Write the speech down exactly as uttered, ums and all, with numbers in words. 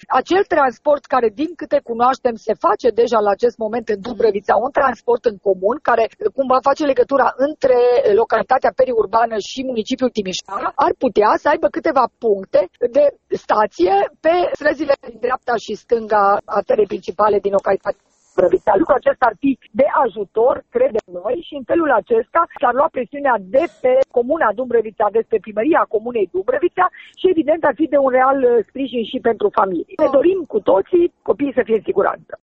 acel transport care, din câte cunoaștem, se face deja la acest moment în Dumbrăvița, un transport în comun care cumva face legătura între localitatea periurbană și municipiul Timișoara, ar putea să aibă câteva puncte de stație pe străzile din dreapta și stânga arterei principale din localitatea Dumbrăvița. Lucrul acesta ar fi de ajutor, credem noi, și în felul acesta s-ar lua presiunea de pe Comuna Dumbrăvița, de pe Primăria Comunei Dumbrăvița și evident ar fi de un real sprijin și pentru familie. Ne dorim cu toții copiii să fie în siguranță.